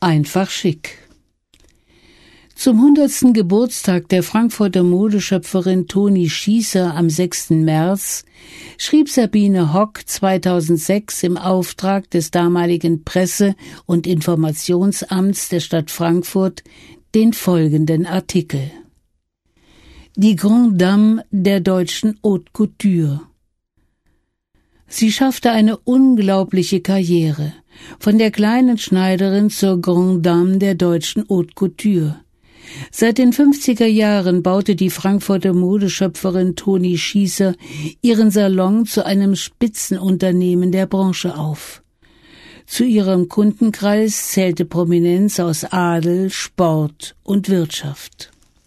Einfach schick. Zum 100. Geburtstag der Frankfurter Modeschöpferin Toni Schießer am 6. März schrieb Sabine Hock 2006 im Auftrag des damaligen Presse- und Informationsamts der Stadt Frankfurt den folgenden Artikel: Die Grande Dame der deutschen Haute Couture. Sie schaffte eine unglaubliche Karriere, von der kleinen Schneiderin zur Grande Dame der deutschen Haute Couture. Seit den 50er Jahren baute die Frankfurter Modeschöpferin Toni Schießer ihren Salon zu einem Spitzenunternehmen der Branche auf. Zu ihrem Kundenkreis zählte Prominenz aus Adel, Sport und Wirtschaft.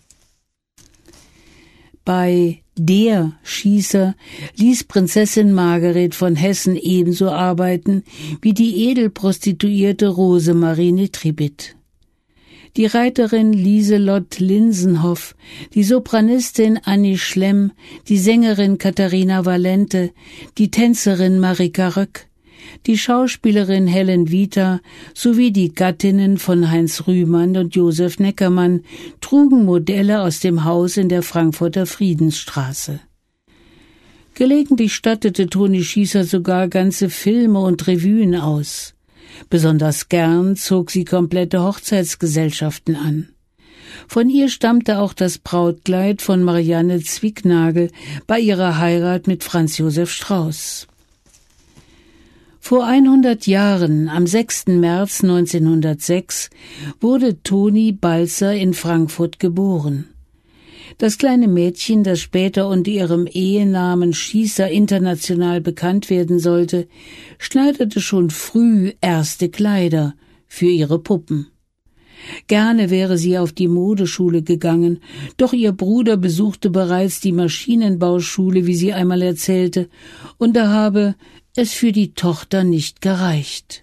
Bei der Schießer ließ Prinzessin Margaret von Hessen ebenso arbeiten wie die Edelprostituierte Rosemarie Nitribit. Die Reiterin Lieselott Linsenhoff, die Sopranistin Annie Schlemm, die Sängerin Katharina Valente, die Tänzerin Marika Röck, die Schauspielerin Helen Vita sowie die Gattinnen von Heinz Rühmann und Josef Neckermann trugen Modelle aus dem Haus in der Frankfurter Friedensstraße. Gelegentlich stattete Toni Schießer sogar ganze Filme und Revuen aus. Besonders gern zog sie komplette Hochzeitsgesellschaften an. Von ihr stammte auch das Brautkleid von Marianne Zwicknagel bei ihrer Heirat mit Franz Josef Strauß. Vor 100 Jahren, am 6. März 1906, wurde Toni Balzer in Frankfurt geboren. Das kleine Mädchen, das später unter ihrem Ehenamen Schießer international bekannt werden sollte, schneiderte schon früh erste Kleider für ihre Puppen. Gerne wäre sie auf die Modeschule gegangen, doch ihr Bruder besuchte bereits die Maschinenbauschule, wie sie einmal erzählte, und da habe es für die Tochter nicht gereicht.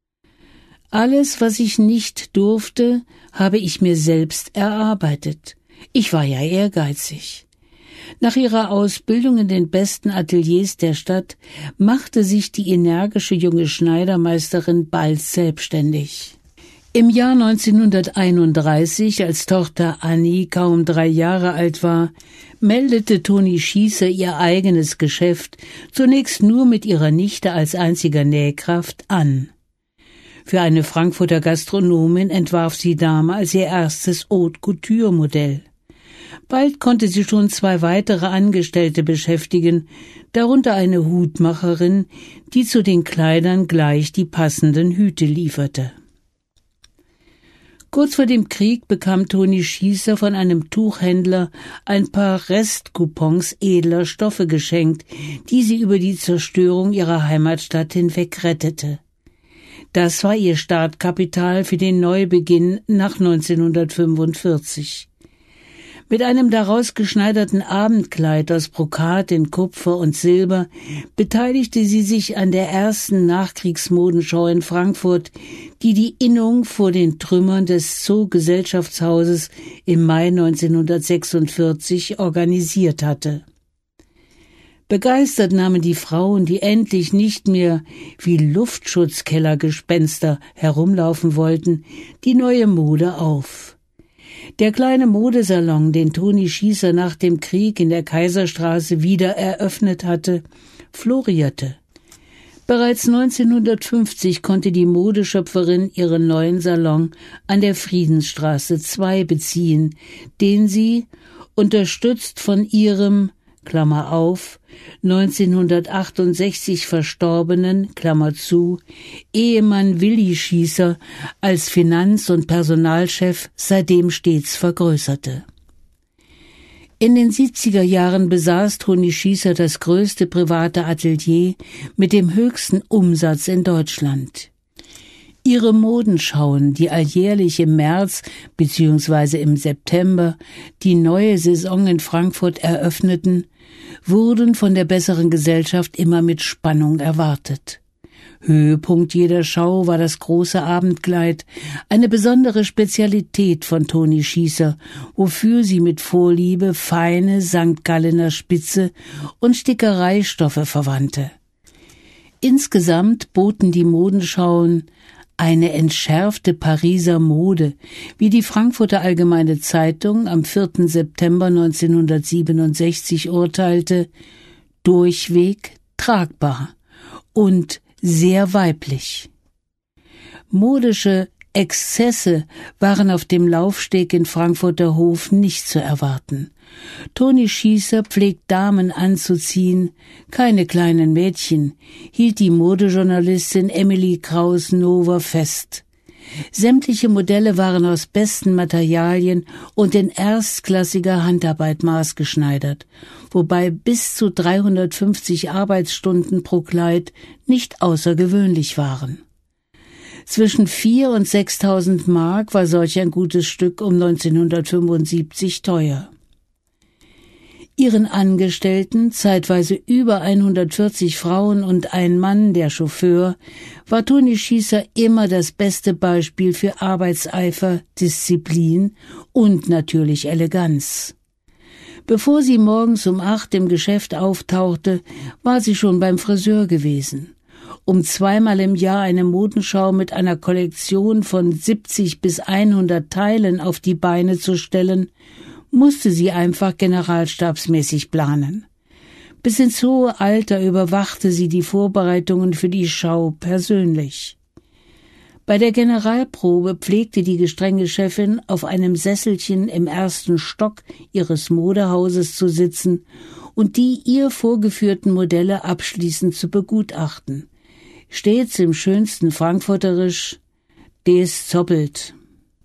Alles, was ich nicht durfte, habe ich mir selbst erarbeitet. Ich war ja ehrgeizig. Nach ihrer Ausbildung in den besten Ateliers der Stadt machte sich die energische junge Schneidermeisterin bald selbstständig. Im Jahr 1931, als Tochter Annie kaum 3 Jahre alt war, meldete Toni Schießer ihr eigenes Geschäft zunächst nur mit ihrer Nichte als einziger Nähkraft an. Für eine Frankfurter Gastronomin entwarf sie damals ihr erstes Haute-Couture-Modell. Bald konnte sie schon 2 weitere Angestellte beschäftigen, darunter eine Hutmacherin, die zu den Kleidern gleich die passenden Hüte lieferte. Kurz vor dem Krieg bekam Toni Schießer von einem Tuchhändler ein paar Restcoupons edler Stoffe geschenkt, die sie über die Zerstörung ihrer Heimatstadt hinweg rettete. Das war ihr Startkapital für den Neubeginn nach 1945. Mit einem daraus geschneiderten Abendkleid aus Brokat in Kupfer und Silber beteiligte sie sich an der ersten Nachkriegsmodenschau in Frankfurt, die die Innung vor den Trümmern des Zoo-Gesellschaftshauses im Mai 1946 organisiert hatte. Begeistert nahmen die Frauen, die endlich nicht mehr wie Luftschutzkellergespenster herumlaufen wollten, die neue Mode auf. Der kleine Modesalon, den Toni Schießer nach dem Krieg in der Kaiserstraße wieder eröffnet hatte, florierte. Bereits 1950 konnte die Modeschöpferin ihren neuen Salon an der Friedensstraße 2 beziehen, den sie, unterstützt von ihrem Klammer auf, 1968 verstorbenen, Klammer zu, Ehemann Willi Schießer als Finanz- und Personalchef seitdem stets vergrößerte. In den 70er Jahren besaß Toni Schießer das größte private Atelier mit dem höchsten Umsatz in Deutschland. Ihre Modenschauen, die alljährlich im März bzw. im September die neue Saison in Frankfurt eröffneten, wurden von der besseren Gesellschaft immer mit Spannung erwartet. Höhepunkt jeder Schau war das große Abendkleid, eine besondere Spezialität von Toni Schießer, wofür sie mit Vorliebe feine St. Gallener Spitze und Stickereistoffe verwandte. Insgesamt boten die Modenschauen Eine entschärfte Pariser Mode, wie die Frankfurter Allgemeine Zeitung am 4. September 1967 urteilte, durchweg tragbar und sehr weiblich. Modische Exzesse waren auf dem Laufsteg in Frankfurter Hof nicht zu erwarten. Toni Schießer pflegt Damen anzuziehen, keine kleinen Mädchen, hielt die Modejournalistin Emily Kraus-Nover fest. Sämtliche Modelle waren aus besten Materialien und in erstklassiger Handarbeit maßgeschneidert, wobei bis zu 350 Arbeitsstunden pro Kleid nicht außergewöhnlich waren. Zwischen 4.000 und 6.000 Mark war solch ein gutes Stück um 1975 teuer. Ihren Angestellten, zeitweise über 140 Frauen und ein Mann, der Chauffeur, war Toni Schießer immer das beste Beispiel für Arbeitseifer, Disziplin und natürlich Eleganz. Bevor sie morgens um 8 im Geschäft auftauchte, war sie schon beim Friseur gewesen. Um zweimal im Jahr eine Modenschau mit einer Kollektion von 70 bis 100 Teilen auf die Beine zu stellen, musste sie einfach generalstabsmäßig planen. Bis ins hohe Alter überwachte sie die Vorbereitungen für die Schau persönlich. Bei der Generalprobe pflegte die gestrenge Chefin auf einem Sesselchen im 1. Stock ihres Modehauses zu sitzen und die ihr vorgeführten Modelle abschließend zu begutachten. Stets im schönsten Frankfurterisch, des zoppelt.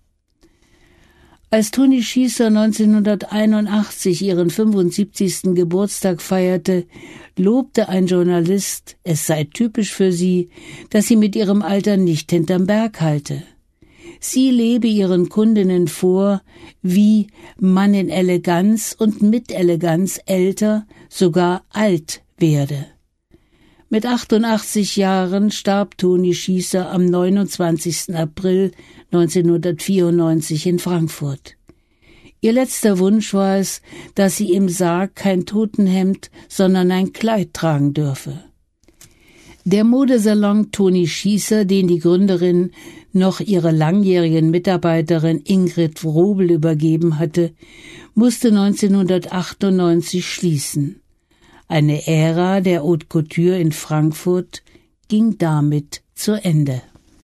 Als Toni Schießer 1981 ihren 75. Geburtstag feierte, lobte ein Journalist, es sei typisch für sie, dass sie mit ihrem Alter nicht hinterm Berg halte. Sie lebe ihren Kundinnen vor, wie man in Eleganz und mit Eleganz älter, sogar alt werde. Mit 88 Jahren starb Toni Schießer am 29. April 1994 in Frankfurt. Ihr letzter Wunsch war es, dass sie im Sarg kein Totenhemd, sondern ein Kleid tragen dürfe. Der Modesalon Toni Schießer, den die Gründerin noch ihrer langjährigen Mitarbeiterin Ingrid Wrobel übergeben hatte, musste 1998 schließen. Eine Ära der Haute Couture in Frankfurt ging damit zu Ende.